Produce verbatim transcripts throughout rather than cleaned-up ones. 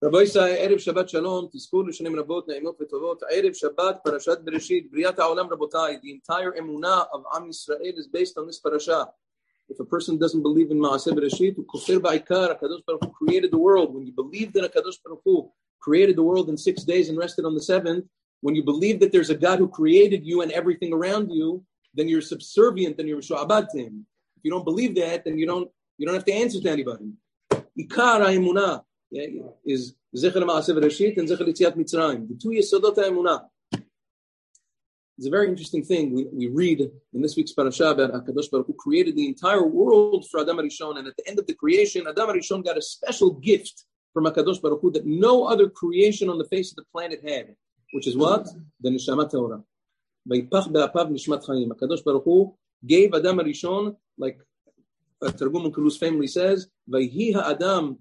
רבו ישראל, ערב שבת שלום, תזכו לשנים רבות, נעימות וטובות. ערב שבת, פרשת בראשית, בריאת העולם רבותיי. The entire emunah of Am Yisrael is based on this parasha. If a person doesn't believe in Maaseh Bereshit, kofir ba'ikar, HaKadosh Baruch Hu created the world. When you believe that HaKadosh Baruch Hu created the world in six days and rested on the seventh, when you believe that there's a God who created you and everything around you, then you're subservient and you're shu'abad to him. If you don't believe that, then you don't you don't have to answer to anybody. Ikar ha'emunah is Zecher Maaseh Bereshit and Zecher Yetziat Mitzrayim, the two Yesodot ha'emunah. It's a very interesting thing. We, we read in this week's parasha about HaKadosh Baruch Hu created the entire world for Adam HaRishon, and at the end of the creation, Adam HaRishon got a special gift from HaKadosh Baruch Hu that no other creation on the face of the planet had, which is what? The Neshama Torah. Vayipach be'apav nishmat chayim. HaKadosh Baruch Hu gave Adam HaRishon, like uh, Targum Onkelos famously says, Vayhi ha'adam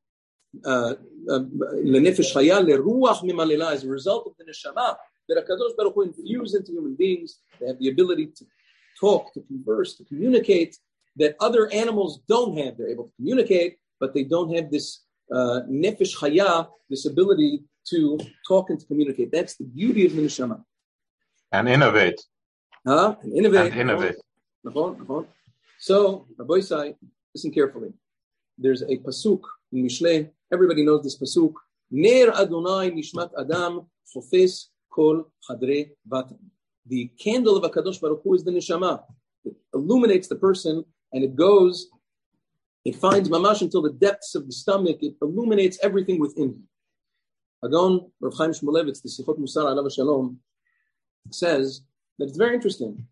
lenefesh chaya leruach mimalela, as a result of the Neshama that HaKadosh Baruch Hu infused into human beings. They have the ability to talk, to converse, to communicate, that other animals don't have. They're able to communicate, but they don't have this uh, nefesh chaya, this ability to talk and to communicate. That's the beauty of the neshama. And innovate. Huh? And innovate. And innovate. So, Rabbi Isai, listen carefully. There's a pasuk in Mishlei. Everybody knows this pasuk. Ner Adonai nishmat Adam chofes kol chadrei vatan. The candle of HaKadosh Baruch Hu is the neshama. It illuminates the person, and it goes, it finds mamash until the depths of the stomach. It illuminates everything within him. Agon Rav Chaim Shmulevitz, the Sichot Musar Alav Shalom, says that it's very interesting.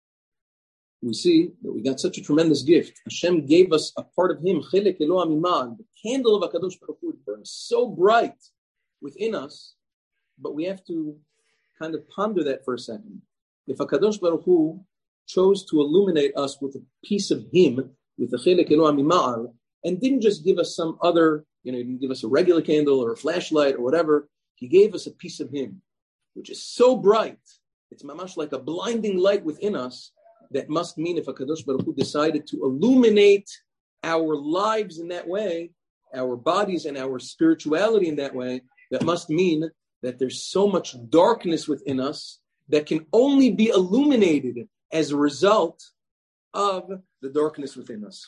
We see that we got such a tremendous gift. Hashem gave us a part of Him, Chelek Elo Amimah, the candle of HaKadosh Baruch Hu. It burns so bright within us, but we have to kind of ponder that for a second. If HaKadosh Baruch Hu chose to illuminate us with a piece of Him, with the Chelek Elo Amimah, and didn't just give us some other, you know, he didn't give us a regular candle or a flashlight or whatever. He gave us a piece of Him, which is so bright. It's mamash like a blinding light within us. That must mean if HaKadosh Baruch Hu decided to illuminate our lives in that way, our bodies and our spirituality in that way, that must mean that there's so much darkness within us that can only be illuminated as a result of the darkness within us.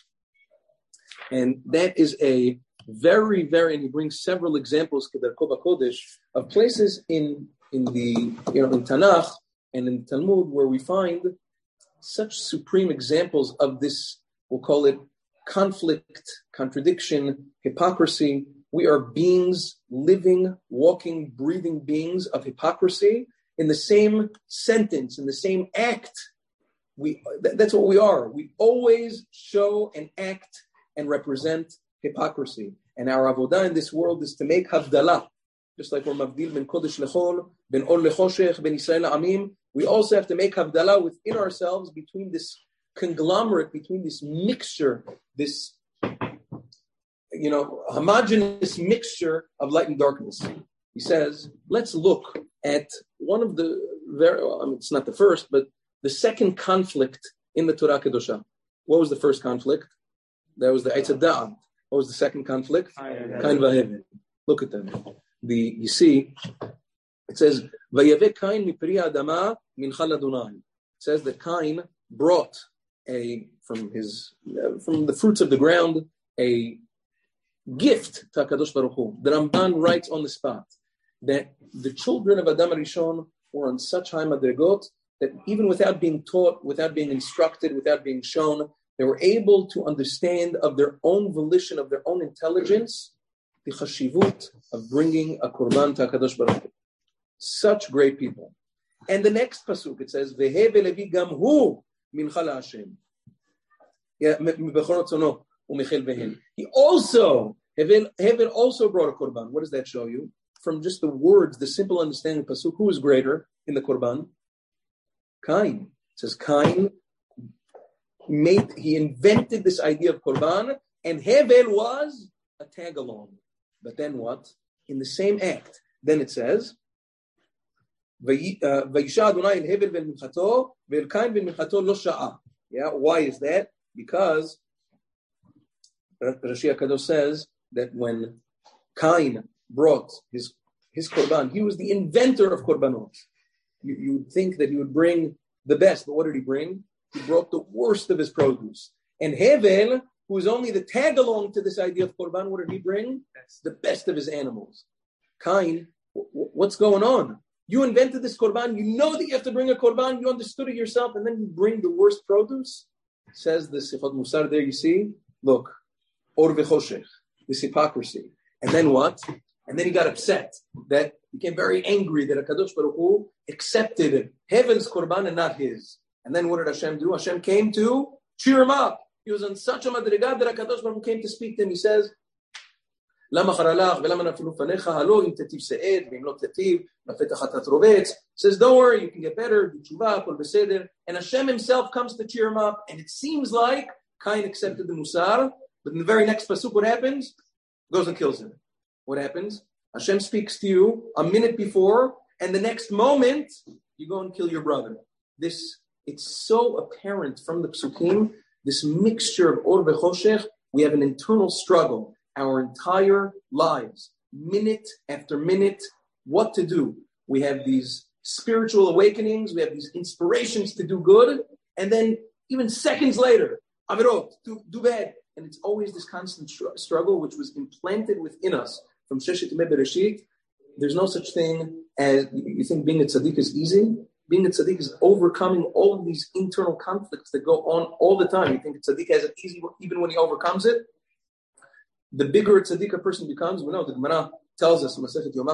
And that is a very, very, and he brings several examples, Kedarko Kodesh, of places in, in the, you know, in Tanakh and in Talmud where we find such supreme examples of this, we'll call it conflict, contradiction, hypocrisy. We are beings, living, walking, breathing beings of hypocrisy in the same sentence, in the same act. We th- that's what we are. We always show and act and represent hypocrisy. And our avodah in this world is to make havdalah. Just like we're mavdil ben kodesh lechol, ben or lechoshech, ben Yisrael amim. We also have to make havdalah within ourselves between this conglomerate, between this mixture, this, you know, homogeneous mixture of light and darkness. He says, let's look at one of the very, I mean, it's not the first, but the second conflict in the Torah Kedosha. What was the first conflict? That was the Eitz Da'at. What was the second conflict? Kain v'Hevel. Look at them. The you see, it says Vayave Kain mipri adama minchal Adonai. It says that Kain brought a from his uh, from the fruits of the ground a gift to HaKadosh Baruch Hu. The Ramban writes on the spot that the children of Adam HaRishon were on such high madrigot that even without being taught, without being instructed, without being shown, they were able to understand of their own volition, of their own intelligence, the chashivut of bringing a korban to HaKadosh Baruch Hu. Such great people. And the next pasuk, it says, Vehe velevi gam hu mincha Hashem. He also, Hevel also brought a korban. What does that show you? From just the words, the simple understanding of pasuk, who is greater in the korban? Kain. It says Kain made, he invented this idea of korban, and Hevel was a tag along. But then what? In the same act, then it says, Vayisha Adonai el Hevel vel minchato, vel Kain vel minchato lo sha'a. Yeah, why is that? Because Rashi HaKadosh says that when Kain brought his, his korban, he was the inventor of korbanot. You, you would think that he would bring the best, but what did he bring? He brought the worst of his produce. And Hevel, who was only the tag along to this idea of korban, what did he bring? The best of his animals. Cain, what's going on? You invented this korban. You know that you have to bring a korban. You understood it yourself, and then you bring the worst produce. Says the Sifat Musar there, you see? Look, or v'choshech, this hypocrisy. And then what? And then he got upset. That became very angry that HaKadosh Baruch Hu accepted Hevel's korban and not his. And then what did Hashem do? Hashem came to cheer him up. He was on such a madrigah that HaKadosh Baruch Hu came to speak to him. He says, למה חרלך ולמה נפלו פניך, הלא אם תטיב שאת ואם לא תטיב, לפתח אתה תרובץ. Says, don't worry, you can get better, do tshuva, kol beseder. And Hashem himself comes to cheer him up. And it seems like Cain accepted the musar, but in the very next pasuk, what happens? Goes and kills him. What happens? Hashem speaks to you a minute before, and the next moment, you go and kill your brother. This, it's so apparent from the psukim, this mixture of or v'choshech. We have an internal struggle. Our entire lives, minute after minute, what to do. We have these spiritual awakenings, we have these inspirations to do good, and then even seconds later, avirot, do, do bad. And it's always this constant str- struggle which was implanted within us from Sheshet Yemei Bereshit. There's no such thing as, you think being a tzaddik is easy? Being a tzaddik is overcoming all of these internal conflicts that go on all the time. You think a tzaddik has it easy even when he overcomes it? The bigger a tzaddik a person becomes, we know the Gemara tells us,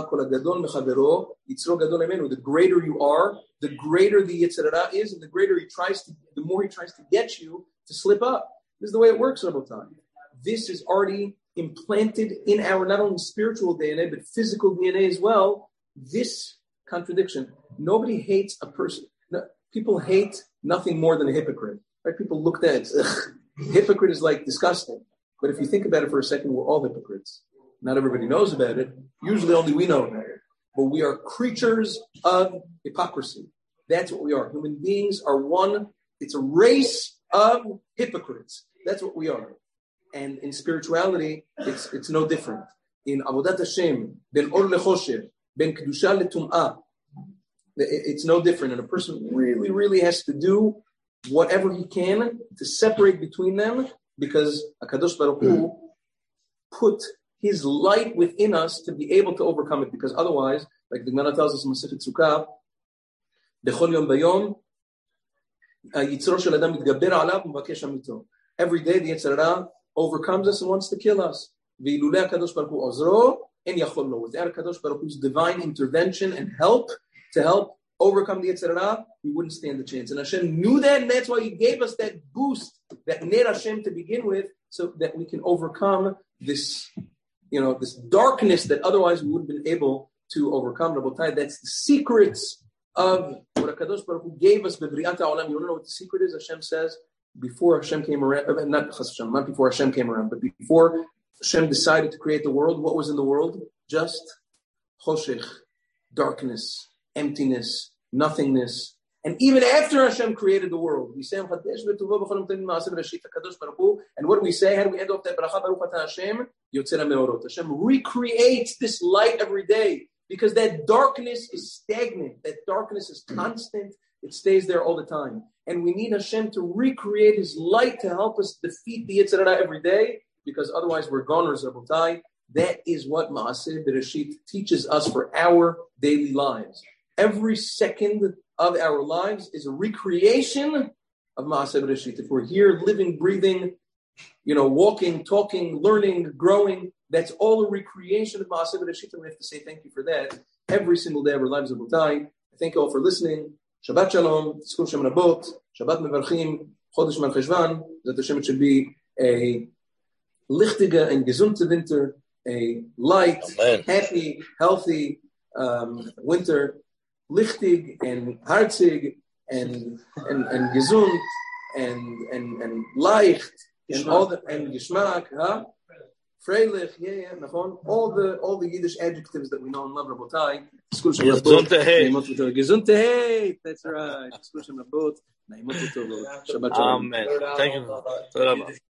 the greater you are, the greater the Yetzer Hara is, and the greater he tries to, the more he tries to get you to slip up. This is the way it works several times. This is already implanted in our not only spiritual D N A, but physical D N A as well. This contradiction. Nobody hates a person. No, people hate nothing more than a hypocrite. Right? People look at it. Ugh, hypocrite is like disgusting. But if you think about it for a second, we're all hypocrites. Not everybody knows about it. Usually only we know about it. But we are creatures of hypocrisy. That's what we are. Human beings are one. It's a race of hypocrites. That's what we are. And in spirituality, it's it's no different. In Avodat Hashem, ben or lechoshev, ben kedusha letum'ah, it's no different. And a person really, really has to do whatever he can to separate between them, because HaKadosh Baruch Hu put his light within us to be able to overcome it. Because otherwise, like the Gemara tells us in Masechet Sukkah, Bechol yom bayom, yitzro shel adam mitgaber alav u'mvakesh amito. Every day the Yetzer Hara overcomes us and wants to kill us. Ve'ilulei HaKadosh Baruch Hu ozro, en yachol lo. Without HaKadosh Baruch Hu's divine intervention and help to help overcome the Yetzer Hara, we wouldn't stand a chance. And Hashem knew that, and that's why He gave us that boost, that Ner Hashem to begin with, so that we can overcome this, you know, this darkness that otherwise we wouldn't have been able to overcome. Rabotai, that's the secrets of what HaKadosh Baruch Hu gave us. B'Briat HaOlam. You don't know what the secret is? Hashem says, before Hashem came around, not Hashem, not before Hashem came around, but before Hashem decided to create the world, what was in the world? Just choshech, darkness, emptiness, nothingness. And even after Hashem created the world, we say, and what do we say? How do we end off that? Hashem Hashem recreates this light every day, because that darkness is stagnant. That darkness is constant. It stays there all the time. And we need Hashem to recreate His light to help us defeat the Yetzer Hara every day, because otherwise we're goners, Rabotai. That is what Maaseh Bereshit teaches us for our daily lives. Every second of our lives is a recreation of Maaseh Bereshit. If we're here living, breathing, you know, walking, talking, learning, growing, that's all a recreation of Maaseh Bereshit, and we have to say thank you for that every single day of our lives. Rabotai, thank you all for listening. Shabbat Shalom, Tzkur Shem Rabot, Shabbat Mevarchim, Chodesh Mar Cheshvan. That Hashem, it should be a lichtige and gesunde winter, a light, Amen. Happy, healthy um, winter. Lichtig and hartzig and and and gesund and and and leicht and all the and geschmack, huh? Freilich, yeah, yeah, nachon. All the all the Yiddish adjectives that we know and love, Rabotai. Gesundheit, Gesundheit. That's right. Shabbat Shalom. Amen. Thank you.